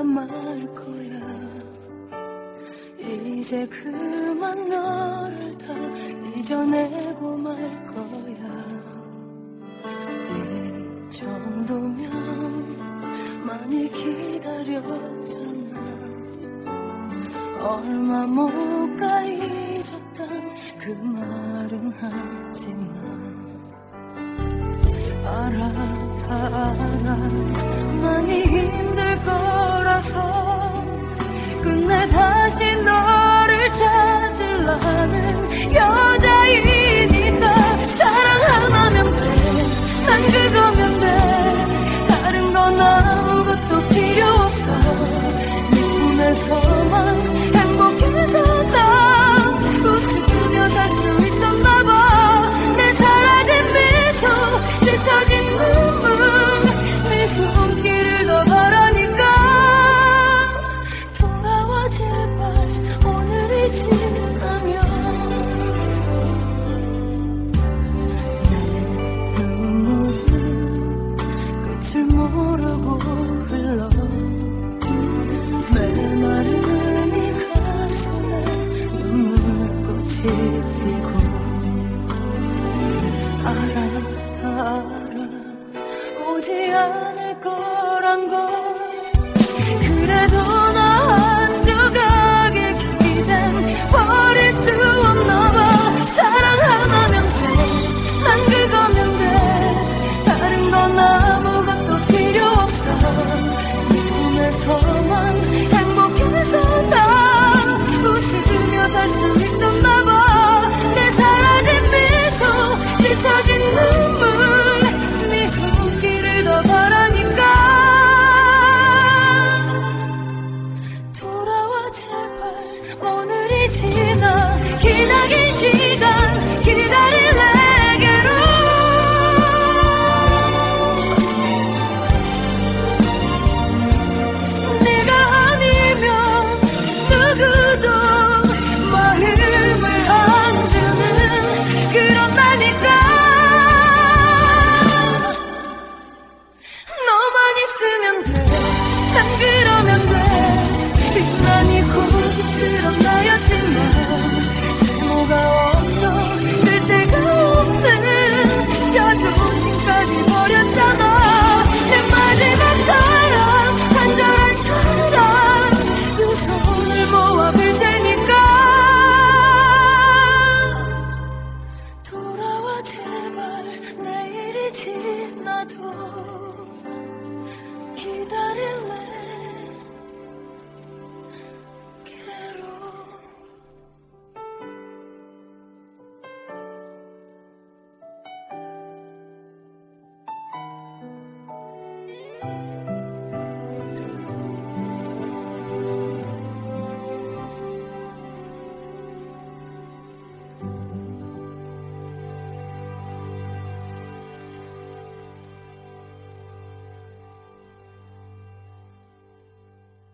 말 거야. 이제 그만 너를 다 잊어내고 말 거야. 이 정도면 많이 기다렸잖아. 얼마 못 가 잊었단 그 말은 하지만 알아 다 알아 많이 힘들 거라서 끝내 다시 너를 찾으려는 여자이니까 사랑 하나면 돼. 난 그거면 돼. 다른 건 아무것도 필요 없어. 네 품에서만 행복해서 난 웃으며 살 수 있었나 봐. 내 사라진 미소 짙어진 눈물 네 손길을 더 바라니까 돌아와 제발 오늘이 지나면. 내 눈물은 끝을 모르고 흘러 메마른 이 가슴에 눈물꽃이 피고 알아 다 알아 오지 않을 거란 걸